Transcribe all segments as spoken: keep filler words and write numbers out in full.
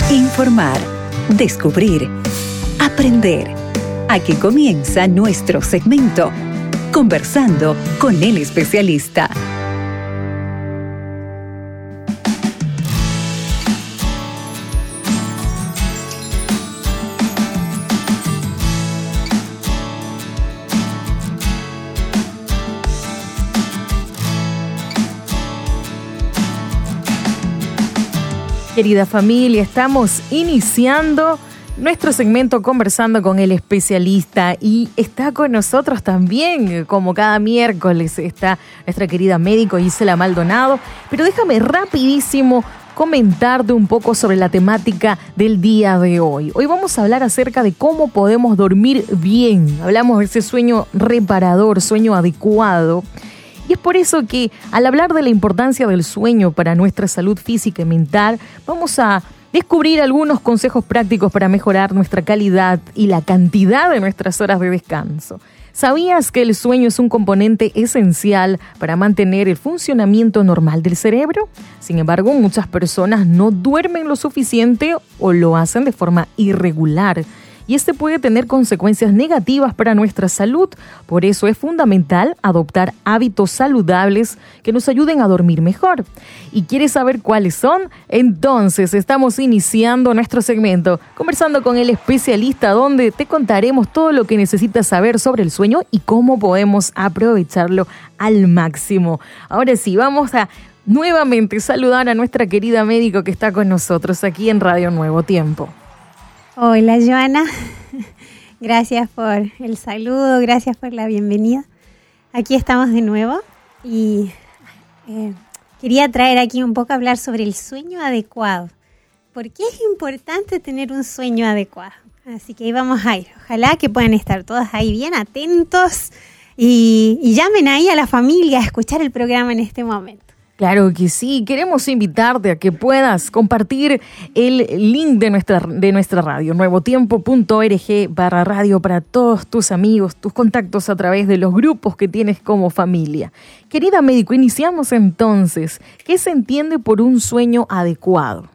Informar, descubrir, aprender. Aquí comienza nuestro segmento, Conversando con el especialista. Querida familia, estamos iniciando nuestro segmento Conversando con el especialista y está con nosotros también, como cada miércoles, está nuestra querida médico Gisela Maldonado. Pero déjame rapidísimo comentarte un poco sobre la temática del día de hoy. Hoy vamos a hablar acerca de cómo podemos dormir bien. Hablamos de ese sueño reparador, sueño adecuado. Y es por eso que al hablar de la importancia del sueño para nuestra salud física y mental, vamos a descubrir algunos consejos prácticos para mejorar nuestra calidad y la cantidad de nuestras horas de descanso. ¿Sabías que el sueño es un componente esencial para mantener el funcionamiento normal del cerebro? Sin embargo, muchas personas no duermen lo suficiente o lo hacen de forma irregular. Y este puede tener consecuencias negativas para nuestra salud. Por eso es fundamental adoptar hábitos saludables que nos ayuden a dormir mejor. ¿Y quieres saber cuáles son? Entonces estamos iniciando nuestro segmento Conversando con el especialista, donde te contaremos todo lo que necesitas saber sobre el sueño y cómo podemos aprovecharlo al máximo. Ahora sí, vamos a nuevamente saludar a nuestra querida médico que está con nosotros aquí en Radio Nuevo Tiempo. Hola, Joana, gracias por el saludo, gracias por la bienvenida. Aquí estamos de nuevo y eh, quería traer aquí un poco a hablar sobre el sueño adecuado. ¿Por qué es importante tener un sueño adecuado? Así que ahí vamos a ir. Ojalá que puedan estar todas ahí bien atentos y, y llamen ahí a la familia a escuchar el programa en este momento. Claro que sí, queremos invitarte a que puedas compartir el link de nuestra, de nuestra radio, nuevotiempo.org barra radio para todos tus amigos, tus contactos a través de los grupos que tienes como familia. Querida médico, iniciamos entonces. ¿Qué se entiende por un sueño adecuado?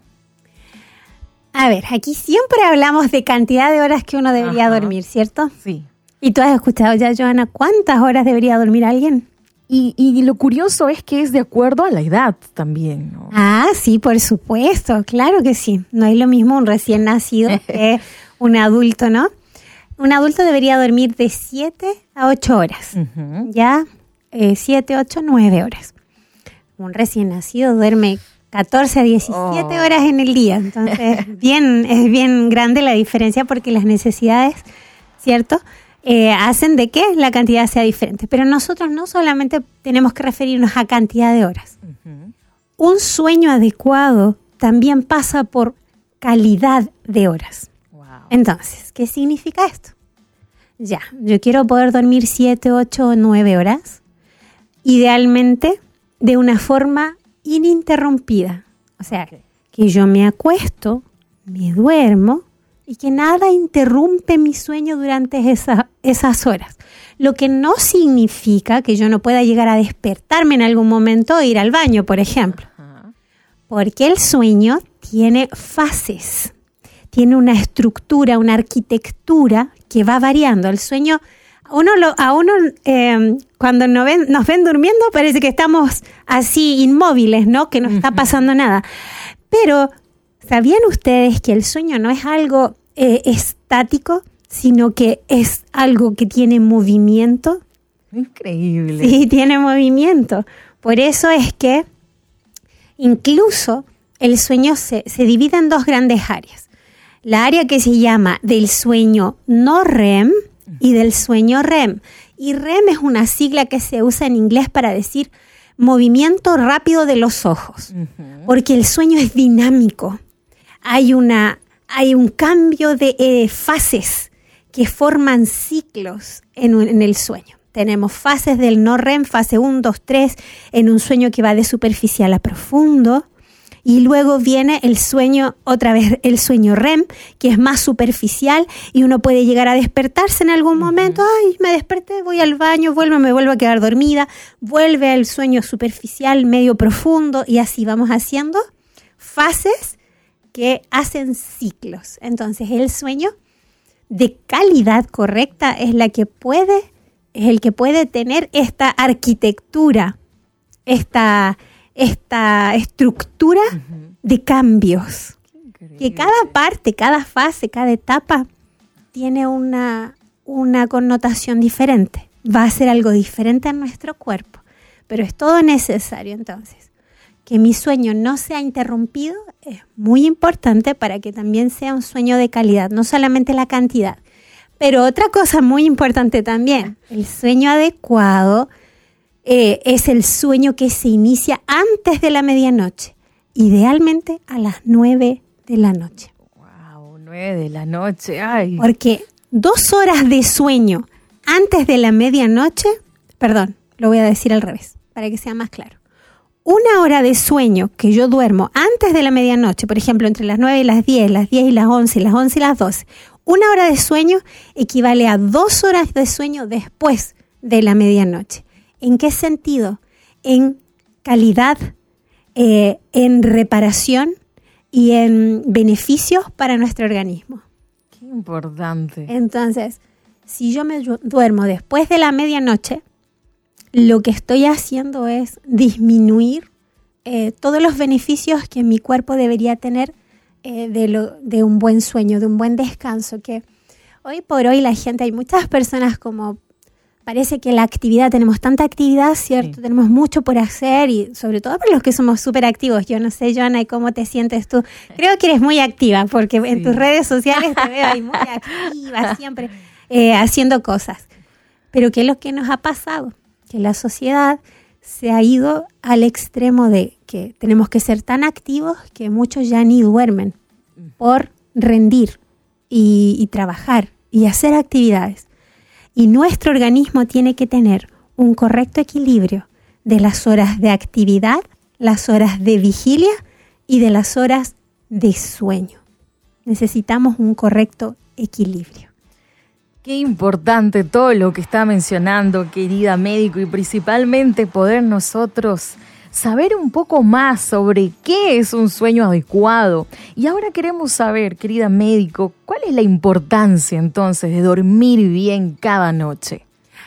A ver, aquí siempre hablamos de cantidad de horas que uno debería Ajá. dormir, ¿cierto? Sí. ¿Y tú has escuchado ya, Joana, cuántas horas debería dormir alguien? Y, y lo curioso es que es de acuerdo a la edad también, ¿no? Ah, sí, por supuesto, claro que sí. No es lo mismo un recién nacido que un adulto, ¿no? Un adulto debería dormir de siete a ocho horas, uh-huh. ¿ya? Eh, siete, ocho, nueve horas. Un recién nacido duerme catorce a diecisiete oh. horas en el día. Entonces, bien, es bien grande la diferencia porque las necesidades, ¿cierto?, Eh, hacen de que la cantidad sea diferente. Pero nosotros no solamente tenemos que referirnos a cantidad de horas. Uh-huh. Un sueño adecuado también pasa por calidad de horas. Wow. Entonces, ¿qué significa esto? Ya, yo quiero poder dormir siete, ocho o nueve horas, idealmente de una forma ininterrumpida. O sea, okay. que yo me acuesto, me duermo, y que nada interrumpe mi sueño durante esa, esas horas. Lo que no significa que yo no pueda llegar a despertarme en algún momento e ir al baño, por ejemplo. Uh-huh. Porque el sueño tiene fases, tiene una estructura, una arquitectura que va variando. El sueño, a uno, lo, a uno eh, cuando nos ven, nos ven durmiendo parece que estamos así inmóviles, ¿no? Que no está pasando uh-huh. nada. Pero ¿sabían ustedes que el sueño no es algo eh, estático, sino que es algo que tiene movimiento? Increíble. Sí, tiene movimiento. Por eso es que incluso el sueño se, se divide en dos grandes áreas. La área que se llama del sueño no R E M y del sueño R E M. Y R E M es una sigla que se usa en inglés para decir movimiento rápido de los ojos, uh-huh. porque el sueño es dinámico. Hay, una, hay un cambio de eh, fases que forman ciclos en, un, en el sueño. Tenemos fases del no R E M, fase uno, dos, tres, en un sueño que va de superficial a profundo. Y luego viene el sueño, otra vez el sueño R E M, que es más superficial y uno puede llegar a despertarse en algún momento. Ay, me desperté, voy al baño, vuelvo, me vuelvo a quedar dormida. Vuelve al sueño superficial, medio profundo y así vamos haciendo fases que hacen ciclos. Entonces, el sueño de calidad correcta es la que puede, es el que puede tener esta arquitectura, esta, esta estructura uh-huh. de cambios. Que cada parte, cada fase, cada etapa tiene una, una connotación diferente. Va a ser algo diferente en nuestro cuerpo, pero es todo necesario entonces. Que mi sueño no sea interrumpido es muy importante para que también sea un sueño de calidad, no solamente la cantidad. Pero otra cosa muy importante también, el sueño adecuado eh, es el sueño que se inicia antes de la medianoche, idealmente a las nueve de la noche. Wow, nueve de la noche, ay. Porque dos horas de sueño antes de la medianoche, perdón, lo voy a decir al revés, para que sea más claro. Una hora de sueño que yo duermo antes de la medianoche, por ejemplo, entre las nueve y las diez, las diez y las once, las once y las doce, una hora de sueño equivale a dos horas de sueño después de la medianoche. ¿En qué sentido? En calidad, eh, en reparación y en beneficios para nuestro organismo. Qué importante. Entonces, si yo me duermo después de la medianoche, lo que estoy haciendo es disminuir eh, todos los beneficios que mi cuerpo debería tener eh, de, lo, de un buen sueño, de un buen descanso. Que hoy por hoy la gente, hay muchas personas como... Parece que la actividad, tenemos tanta actividad, ¿cierto? Sí. Tenemos mucho por hacer y sobre todo para los que somos súper activos. Yo no sé, Joana, ¿cómo te sientes tú? Creo que eres muy activa porque sí. en tus redes sociales te veo ahí muy activa, siempre eh, haciendo cosas. Pero ¿qué es lo que nos ha pasado? Que la sociedad se ha ido al extremo de que tenemos que ser tan activos que muchos ya ni duermen por rendir y, y trabajar y hacer actividades. Y nuestro organismo tiene que tener un correcto equilibrio de las horas de actividad, las horas de vigilia y de las horas de sueño. Necesitamos un correcto equilibrio. Qué importante todo lo que está mencionando, querida médico, y principalmente poder nosotros saber un poco más sobre qué es un sueño adecuado. Y ahora queremos saber, querida médico, ¿cuál es la importancia entonces de dormir bien cada noche?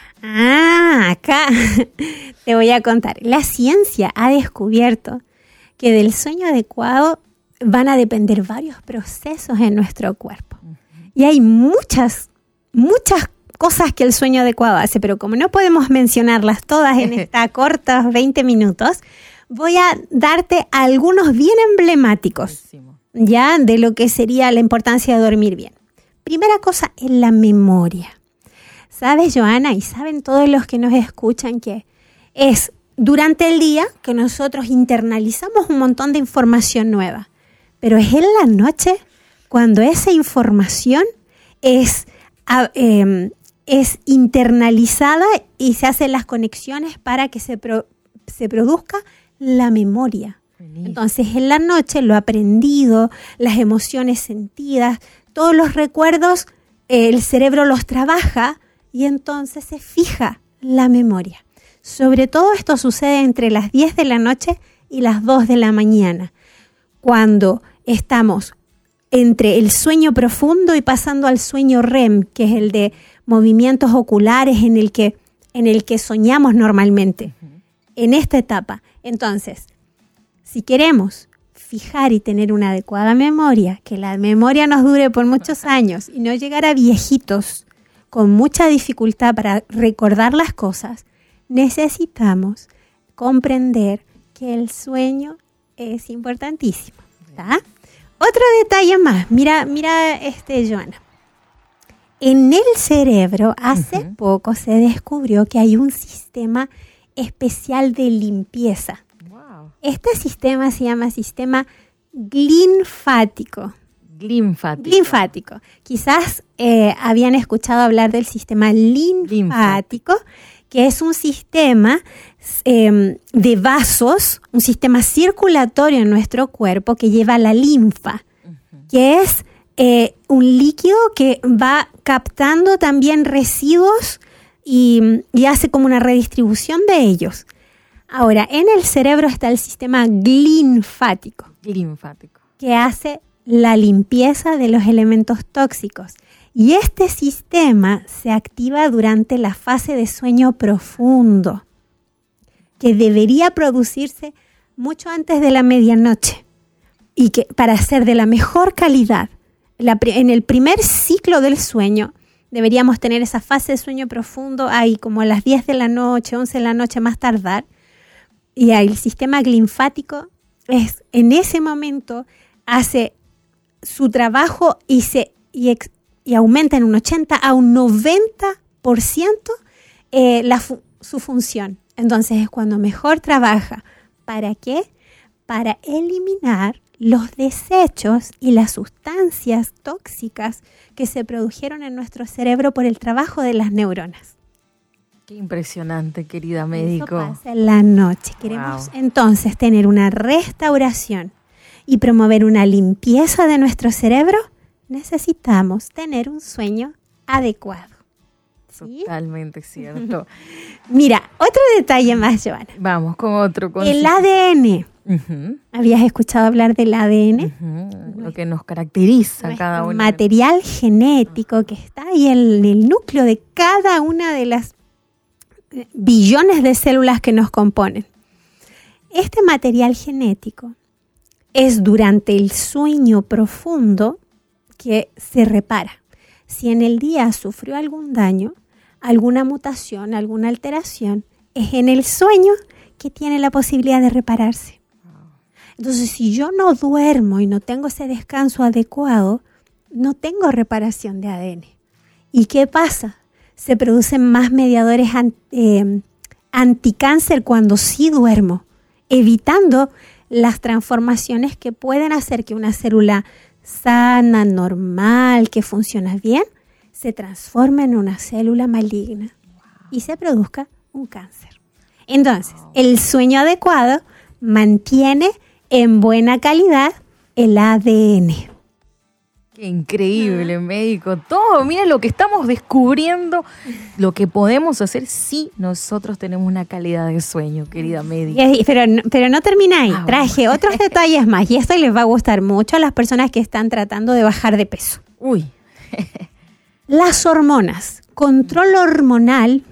Ah, acá te voy a contar. La ciencia ha descubierto que del sueño adecuado van a depender varios procesos en nuestro cuerpo. Uh-huh. Y hay muchas, muchas cosas que el sueño adecuado hace, pero como no podemos mencionarlas todas en esta corta veinte minutos, voy a darte algunos bien emblemáticos, ya, de lo que sería la importancia de dormir bien. Primera cosa es la memoria. ¿Sabes, Joana? Y saben todos los que nos escuchan que es durante el día que nosotros internalizamos un montón de información nueva, pero es en la noche cuando esa información es... Eh, es internalizada y se hacen las conexiones para que se, pro, se produzca la memoria. Buenísimo. Entonces, en la noche, lo aprendido, las emociones sentidas, todos los recuerdos, eh, el cerebro los trabaja y entonces se fija la memoria. Sobre todo esto sucede entre las diez de la noche y las dos de la mañana, cuando estamos entre el sueño profundo y pasando al sueño R E M, que es el de movimientos oculares en el que, en el que soñamos normalmente, uh-huh. en esta etapa. Entonces, si queremos fijar y tener una adecuada memoria, que la memoria nos dure por muchos años y no llegar a viejitos con mucha dificultad para recordar las cosas, necesitamos comprender que el sueño es importantísimo, ¿tá? Otro detalle más, mira, mira este, Joana. En el cerebro hace uh-huh. poco se descubrió que hay un sistema especial de limpieza. Wow. Este sistema se llama sistema linfático. Linfático. Linfático. Quizás eh, habían escuchado hablar del sistema linfático, linfático. que es un sistema eh, de vasos, un sistema circulatorio en nuestro cuerpo que lleva la linfa, uh-huh. que es eh, un líquido que va captando también residuos y, y hace como una redistribución de ellos. Ahora, en el cerebro está el sistema linfático. Linfático. Que hace la limpieza de los elementos tóxicos. Y este sistema se activa durante la fase de sueño profundo, que debería producirse mucho antes de la medianoche y que para ser de la mejor calidad. La, en el primer ciclo del sueño deberíamos tener esa fase de sueño profundo ahí como a las diez de la noche, once de la noche más tardar. Y ahí el sistema linfático es, en ese momento hace su trabajo y, se, y, ex, y aumenta en un ochenta a un noventa por ciento eh, la fu- su función. Entonces es cuando mejor trabaja. ¿Para qué? Para eliminar los desechos y las sustancias tóxicas que se produjeron en nuestro cerebro por el trabajo de las neuronas. Qué impresionante, querida médico. Eso pasa en la noche. Queremos wow. entonces tener una restauración y promover una limpieza de nuestro cerebro. Necesitamos tener un sueño adecuado. ¿Sí? Totalmente cierto. Mira, otro detalle más, Joana. Vamos con otro concepto. El A D N. Uh-huh. ¿Habías escuchado hablar del A D N? Uh-huh. Lo que nos caracteriza Nuestro cada uno. Material genético que está ahí en el núcleo de cada una de las billones de células que nos componen. Este material genético es durante el sueño profundo que se repara. Si en el día sufrió algún daño, alguna mutación, alguna alteración, es en el sueño que tiene la posibilidad de repararse. Entonces, si yo no duermo y no tengo ese descanso adecuado, no tengo reparación de A D N. ¿Y qué pasa? Se producen más mediadores eh, anticáncer cuando sí duermo, evitando las transformaciones que pueden hacer que una célula sana, normal, que funciona bien, se transforme en una célula maligna y se produzca un cáncer. Entonces, el sueño adecuado mantiene en buena calidad el A D N. Qué increíble, médico. Todo, mira lo que estamos descubriendo, lo que podemos hacer si nosotros tenemos una calidad de sueño, querida médica. Pero, pero no termina ahí. Ah, Traje bueno. otros detalles más y esto les va a gustar mucho a las personas que están tratando de bajar de peso. Uy. Las hormonas, control hormonal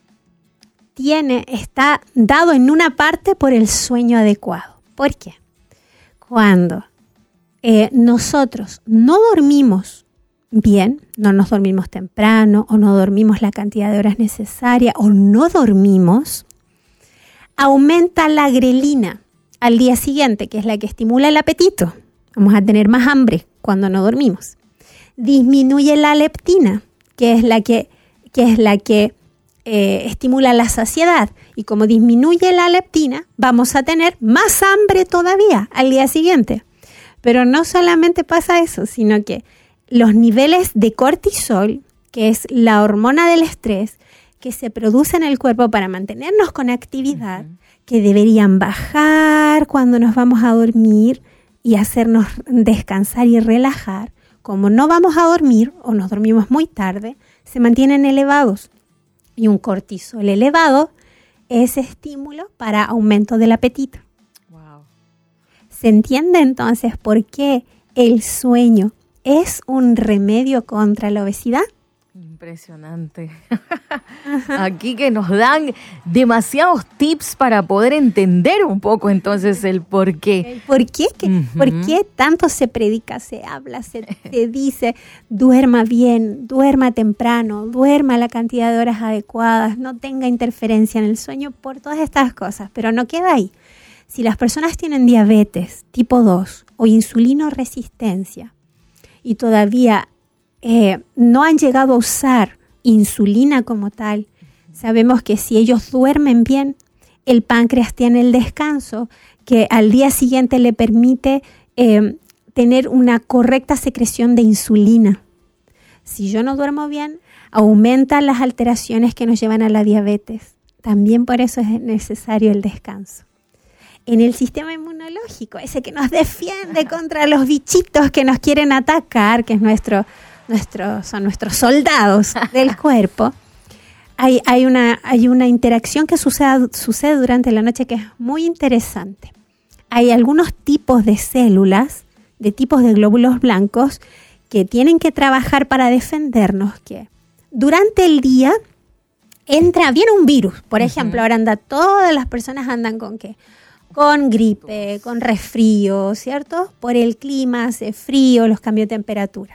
tiene, está dado en una parte por el sueño adecuado. ¿Por qué? Cuando eh, nosotros no dormimos bien, no nos dormimos temprano o no dormimos la cantidad de horas necesaria o no dormimos, aumenta la grelina al día siguiente, que es la que estimula el apetito. Vamos a tener más hambre cuando no dormimos. Disminuye la leptina, que es la que, que, es la que eh, estimula la saciedad. Y como disminuye la leptina, vamos a tener más hambre todavía al día siguiente. Pero no solamente pasa eso, sino que los niveles de cortisol, que es la hormona del estrés, que se produce en el cuerpo para mantenernos con actividad, uh-huh. que deberían bajar cuando nos vamos a dormir y hacernos descansar y relajar. Como no vamos a dormir o nos dormimos muy tarde, se mantienen elevados. Y un cortisol elevado es estímulo para aumento del apetito. Wow. ¿Se entiende entonces por qué el sueño es un remedio contra la obesidad? Impresionante. Aquí que nos dan demasiados tips para poder entender un poco entonces el por qué. ¿Por qué? ¿Qué? Uh-huh. ¿Por qué tanto se predica, se habla, se, se dice, duerma bien, duerma temprano, duerma la cantidad de horas adecuadas, no tenga interferencia en el sueño por todas estas cosas? Pero no queda ahí. Si las personas tienen diabetes tipo dos o insulinoresistencia y todavía Eh, no han llegado a usar insulina como tal, sabemos que si ellos duermen bien, el páncreas tiene el descanso que al día siguiente le permite eh, tener una correcta secreción de insulina. Si yo no duermo bien, aumentan las alteraciones que nos llevan a la diabetes. También por eso es necesario el descanso. En el sistema inmunológico, ese que nos defiende contra los bichitos que nos quieren atacar, que es nuestro... Nuestros, son nuestros soldados del cuerpo, hay, hay, una, hay una interacción que sucede, sucede durante la noche que es muy interesante. Hay algunos tipos de células de tipos de glóbulos blancos que tienen que trabajar para defendernos, que durante el día entra, viene un virus, por uh-huh. ejemplo, ahora anda, todas las personas andan con ¿qué? Con gripe, con resfrío, ¿cierto? Por el clima, hace frío, los cambios de temperatura.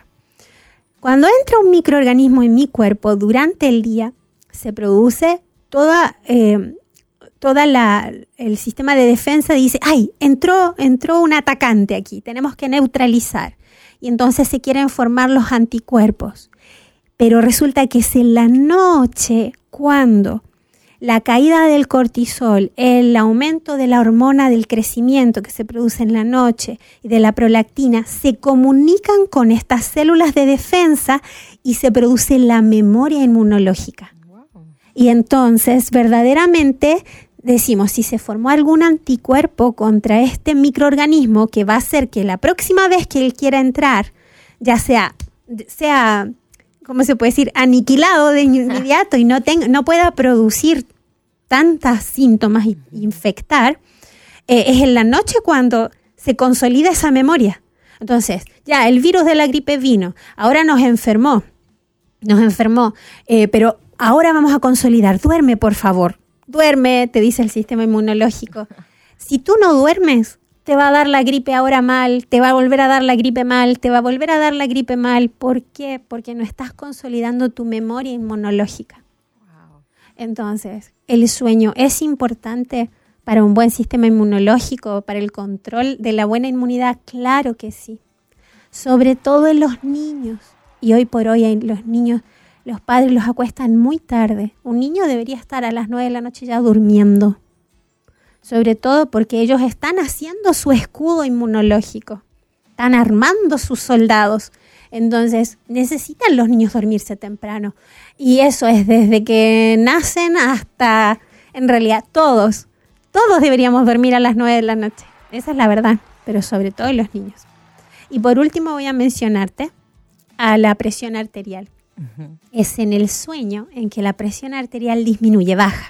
Cuando entra un microorganismo en mi cuerpo durante el día, se produce toda, eh, toda la, el sistema de defensa dice, ¡ay! Entró, entró un atacante aquí, tenemos que neutralizar. Y entonces se quieren formar los anticuerpos. Pero resulta que es en la noche cuando la caída del cortisol, el aumento de la hormona del crecimiento que se produce en la noche y de la prolactina se comunican con estas células de defensa y se produce la memoria inmunológica. Wow. Y entonces verdaderamente decimos, si se formó algún anticuerpo contra este microorganismo que va a hacer que la próxima vez que él quiera entrar, ya sea, sea ¿cómo se puede decir?, aniquilado de inmediato y no, tenga, no pueda producir tantos síntomas e infectar, eh, es en la noche cuando se consolida esa memoria. Entonces, ya el virus de la gripe vino, ahora nos enfermó, nos enfermó, eh, pero ahora vamos a consolidar. Duerme, por favor, duerme, te dice el sistema inmunológico. Si tú no duermes, te va a dar la gripe ahora mal, te va a volver a dar la gripe mal, te va a volver a dar la gripe mal. ¿Por qué? Porque no estás consolidando tu memoria inmunológica. Wow. Entonces, el sueño es importante para un buen sistema inmunológico, para el control de la buena inmunidad. Claro que sí. Sobre todo en los niños. Y hoy por hoy los niños, los padres los acuestan muy tarde. Un niño debería estar a las nueve de la noche ya durmiendo. Sobre todo porque ellos están haciendo su escudo inmunológico, están armando sus soldados. Entonces necesitan los niños dormirse temprano. Y eso es desde que nacen hasta, en realidad, todos. Todos deberíamos dormir a las nueve de la noche. Esa es la verdad, pero sobre todo los niños. Y por último voy a mencionarte a la presión arterial. Uh-huh. Es en el sueño en que la presión arterial disminuye, baja.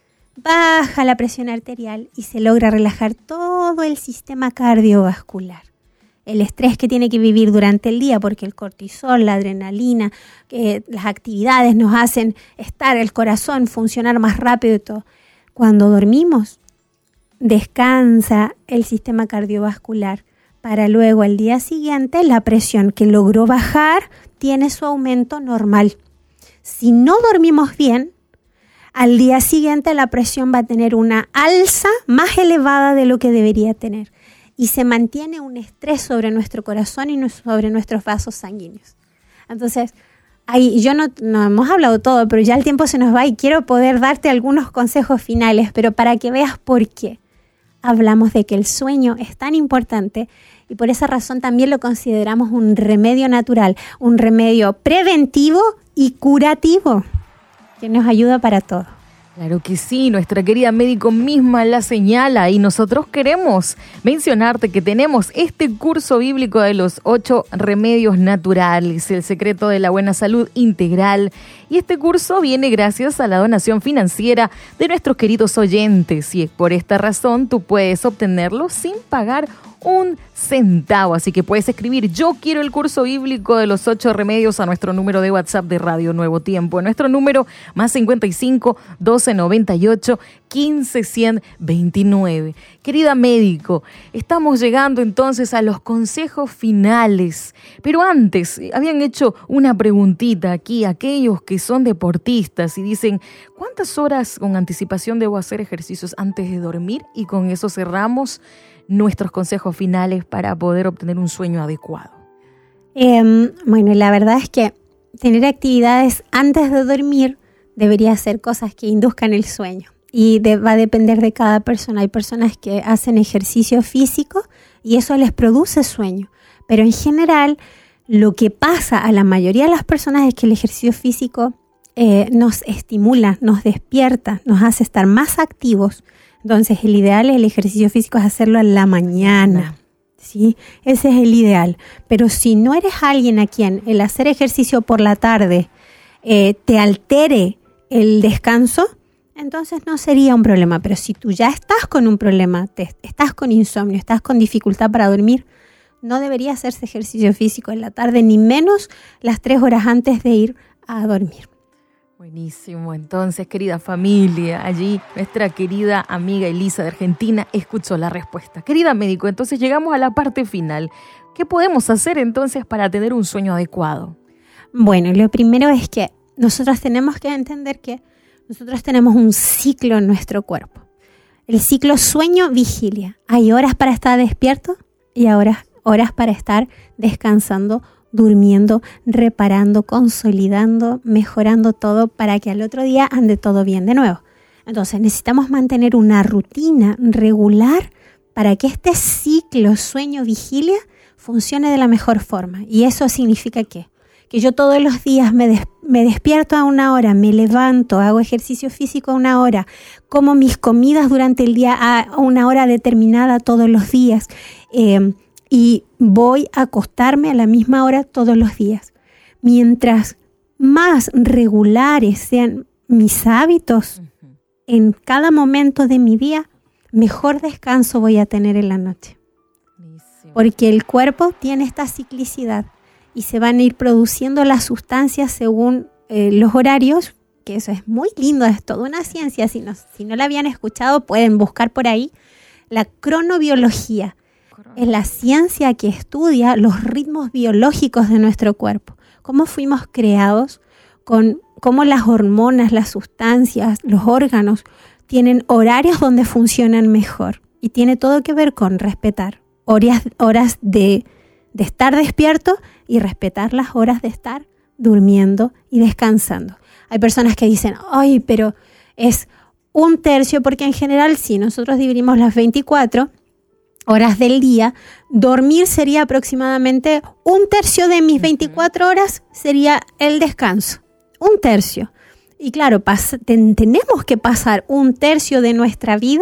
Baja la presión arterial y se logra relajar todo el sistema cardiovascular. El estrés que tiene que vivir durante el día, porque el cortisol, la adrenalina, que las actividades nos hacen estar, el corazón, funcionar más rápido y todo. Cuando dormimos, descansa el sistema cardiovascular para luego al día siguiente la presión que logró bajar tiene su aumento normal. Si no dormimos bien, al día siguiente la presión va a tener una alza más elevada de lo que debería tener y se mantiene un estrés sobre nuestro corazón y sobre nuestros vasos sanguíneos. Entonces, ahí yo no, no hemos hablado todo, pero ya el tiempo se nos va y quiero poder darte algunos consejos finales, pero para que veas por qué hablamos de que el sueño es tan importante y por esa razón también lo consideramos un remedio natural, un remedio preventivo y curativo, que nos ayuda para todo. Claro que sí, nuestra querida médico misma la señala y nosotros queremos mencionarte que tenemos este curso bíblico de los ocho remedios naturales, el secreto de la buena salud integral. Y este curso viene gracias a la donación financiera de nuestros queridos oyentes y por esta razón tú puedes obtenerlo sin pagar un centavo. Así que puedes escribir yo quiero el curso bíblico de los ocho remedios a nuestro número de WhatsApp de Radio Nuevo Tiempo. Nuestro número más cincuenta y cinco, doce noventa y ocho, quince, ciento veintinueve. Querida médico, estamos llegando entonces a los consejos finales. Pero antes, habían hecho una preguntita aquí, aquellos que son deportistas y dicen, ¿cuántas horas con anticipación debo hacer ejercicios antes de dormir? Y con eso cerramos nuestros consejos finales para poder obtener un sueño adecuado. Eh, bueno, la verdad es que tener actividades antes de dormir debería ser cosas que induzcan el sueño y de, va a depender de cada persona. Hay personas que hacen ejercicio físico y eso les produce sueño, pero en general lo que pasa a la mayoría de las personas es que el ejercicio físico eh, nos estimula, nos despierta, nos hace estar más activos. Entonces, el ideal es el ejercicio físico es hacerlo en la mañana, ¿sí? Ese es el ideal. Pero si no eres alguien a quien el hacer ejercicio por la tarde eh, te altere el descanso, entonces no sería un problema. Pero si tú ya estás con un problema, te, estás con insomnio, estás con dificultad para dormir, no debería hacerse ejercicio físico en la tarde, ni menos las tres horas antes de ir a dormir. Buenísimo, entonces, querida familia, allí nuestra querida amiga Elisa de Argentina escuchó la respuesta. Querida médico, entonces llegamos a la parte final. ¿Qué podemos hacer entonces para tener un sueño adecuado? Bueno, lo primero es que nosotros tenemos que entender que nosotros tenemos un ciclo en nuestro cuerpo. El ciclo sueño-vigilia. Hay horas para estar despierto y horas, horas para estar descansando, durmiendo, reparando, consolidando, mejorando todo para que al otro día ande todo bien de nuevo. Entonces necesitamos mantener una rutina regular para que este ciclo sueño-vigilia funcione de la mejor forma. ¿Y eso significa qué? Que yo todos los días me, des, me despierto a una hora, me levanto, hago ejercicio físico a una hora, como mis comidas durante el día a una hora determinada todos los días, eh, y voy a acostarme a la misma hora todos los días. Mientras más regulares sean mis hábitos uh-huh. en cada momento de mi día, mejor descanso voy a tener en la noche. Buenísimo. Porque el cuerpo tiene esta ciclicidad y se van a ir produciendo las sustancias según eh, los horarios, que eso es muy lindo, es toda una ciencia. Si no, si no la habían escuchado, pueden buscar por ahí. La cronobiología es la ciencia que estudia los ritmos biológicos de nuestro cuerpo. Cómo fuimos creados, con cómo las hormonas, las sustancias, los órganos tienen horarios donde funcionan mejor. Y tiene todo que ver con respetar horas, horas de, de estar despierto y respetar las horas de estar durmiendo y descansando. Hay personas que dicen, ay, pero es un tercio, porque en general si nosotros dividimos las veinticuatro horas del día, dormir sería aproximadamente un tercio de mis veinticuatro horas, sería el descanso, un tercio. Y claro, pas- ten- tenemos que pasar un tercio de nuestra vida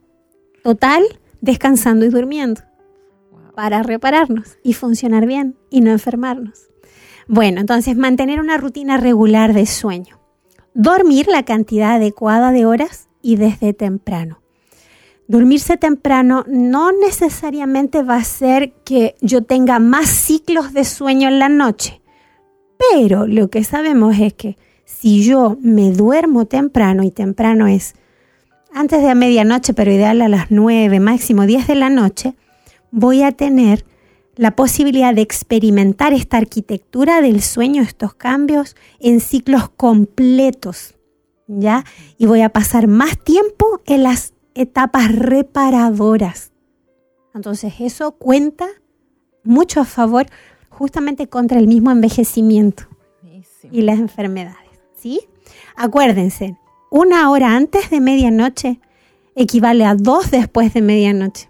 total descansando y durmiendo para repararnos y funcionar bien y no enfermarnos. Bueno, entonces mantener una rutina regular de sueño. Dormir la cantidad adecuada de horas y desde temprano. Dormirse temprano no necesariamente va a hacer que yo tenga más ciclos de sueño en la noche, pero lo que sabemos es que si yo me duermo temprano, y temprano es antes de medianoche, pero ideal a las nueve, máximo diez de la noche, voy a tener la posibilidad de experimentar esta arquitectura del sueño, estos cambios en ciclos completos, ¿ya? Y voy a pasar más tiempo en las etapas reparadoras. Entonces eso cuenta mucho a favor justamente contra el mismo envejecimiento y las enfermedades, ¿sí? Acuérdense, una hora antes de medianoche equivale a dos después de medianoche.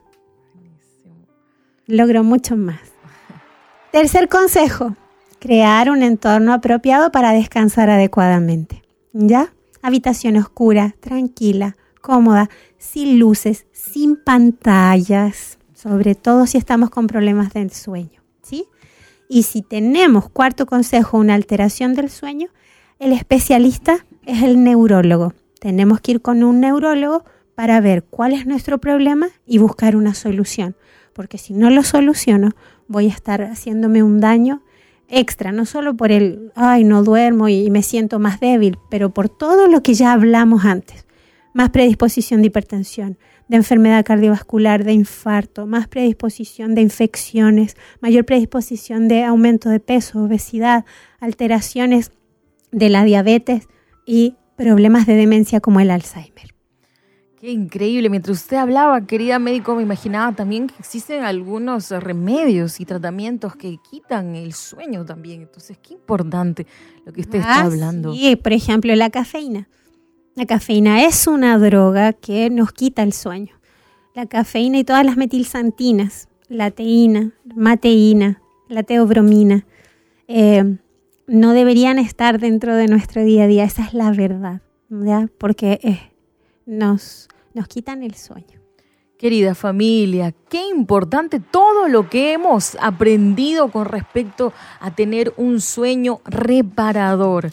Logro mucho más. Tercer consejo, crear un entorno apropiado para descansar adecuadamente, ¿ya? Habitación oscura, tranquila, cómoda, sin luces, sin pantallas, sobre todo si estamos con problemas del sueño, ¿sí? Y si tenemos, cuarto consejo, una alteración del sueño, el especialista es el neurólogo. Tenemos que ir con un neurólogo para ver cuál es nuestro problema y buscar una solución. Porque si no lo soluciono, voy a estar haciéndome un daño extra, no solo por el, ay, no duermo y me siento más débil, pero por todo lo que ya hablamos antes. Más predisposición de hipertensión, de enfermedad cardiovascular, de infarto, más predisposición de infecciones, mayor predisposición de aumento de peso, obesidad, alteraciones de la diabetes y problemas de demencia como el Alzheimer. Qué increíble. Mientras usted hablaba, querida médico, me imaginaba también que existen algunos remedios y tratamientos que quitan el sueño también. Entonces, qué importante lo que usted ah, está hablando. Sí, por ejemplo, la cafeína. La cafeína es una droga que nos quita el sueño. La cafeína y todas las metilxantinas, la teína, mateína, la teobromina, eh, no deberían estar dentro de nuestro día a día. Esa es la verdad, ¿ya? Porque eh, nos, nos quitan el sueño. Querida familia, qué importante todo lo que hemos aprendido con respecto a tener un sueño reparador.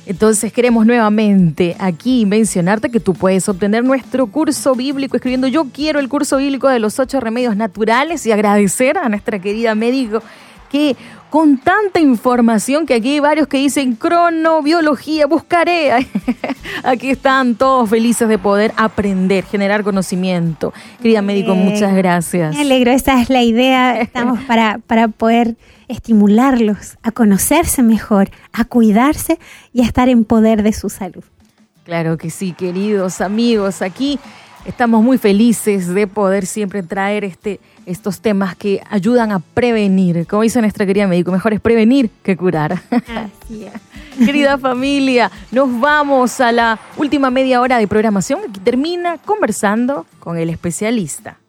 Entonces queremos nuevamente aquí mencionarte que tú puedes obtener nuestro curso bíblico escribiendo yo quiero el curso bíblico de los ocho remedios naturales y agradecer a nuestra querida médico que con tanta información que aquí hay varios que dicen cronobiología, buscaré. Aquí están todos felices de poder aprender, generar conocimiento. Querida médico, muchas gracias. Me alegro, esa es la idea. Estamos para, para poder estimularlos a conocerse mejor, a cuidarse y a estar en poder de su salud. Claro que sí, queridos amigos. Aquí estamos muy felices de poder siempre traer este, estos temas que ayudan a prevenir. Como dice nuestra querida médico, mejor es prevenir que curar. Así es. Querida familia, nos vamos a la última media hora de programación que termina conversando con el especialista.